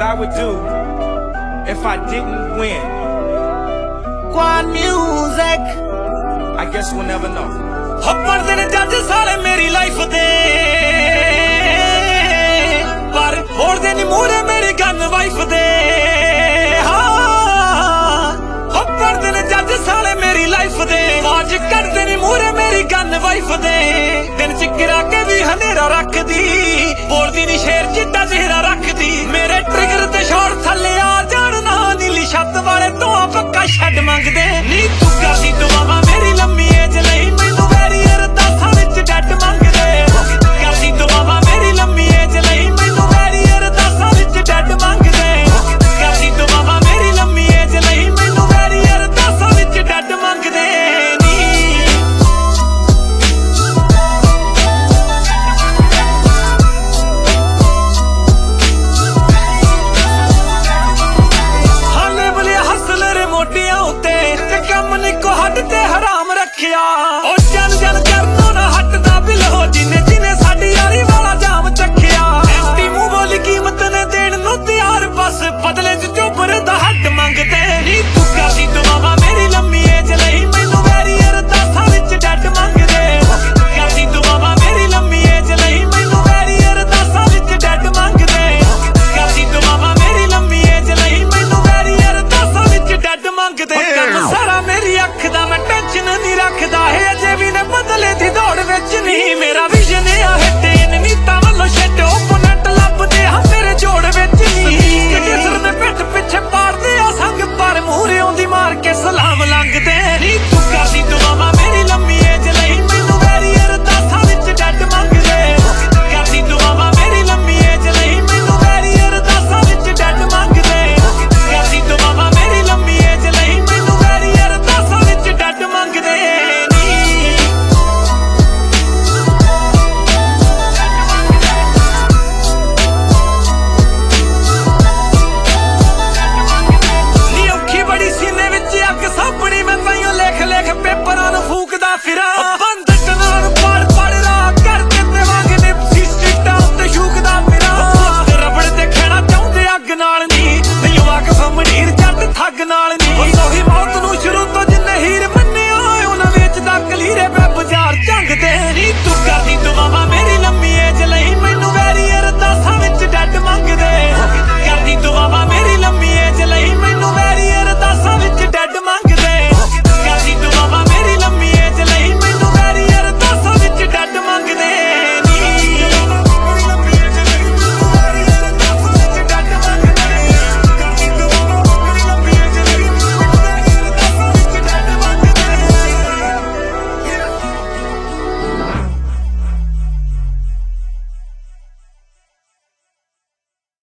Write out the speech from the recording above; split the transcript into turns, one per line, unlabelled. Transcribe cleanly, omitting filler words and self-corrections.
I would do if I didn't win.
Quad music.
I guess we'll never know.
ਪੜਦੇ ਨੇ ਜੱਜ ਸਾਲੇ ਮੇਰੀ ਲਾਈਫ ਦੇ, ਪਰ ਹੋੜਦੇ ਨੀ ਮੂਹਰੇ ਮੇਰੀ ਗਨ ਵਾਈਫ ਦੇ। ਹਾਂ ਪੜਦੇ ਨੇ ਜੱਜ ਸਾਲੇ ਮੇਰੀ ਲਾਈਫ ਦੇ, ਆਜ ਕੱਢਦੇ ਨੀ ਮੂਹਰੇ ਮੇਰੀ ਗਨ ਵਾਈਫ ਦੇ। ਦਿਨ ਚ ਗਿਰਾ ਕੇ ਵੀ ਹਨੇਰਾ ਰੱਖਦੀ, ਬੋਲਦੀ ਨੀ ਸ਼ੇਰ ਜਿੱਡਾ ਚਿਹਰਾ ਰੱਖਦੀ। ਮੇਰੇ ਟ੍ਰਿਗਰ ਤੇ ਸ਼ਾਟ ਥੱਲੇ ਆ ਜਾਣ ਨਾ, ਨੀਲੀ ਛੱਤ ਵਾਲੇ ਤੋਂ ਪੱਕਾ ਛੱਡ ਮੰਗਦੇ।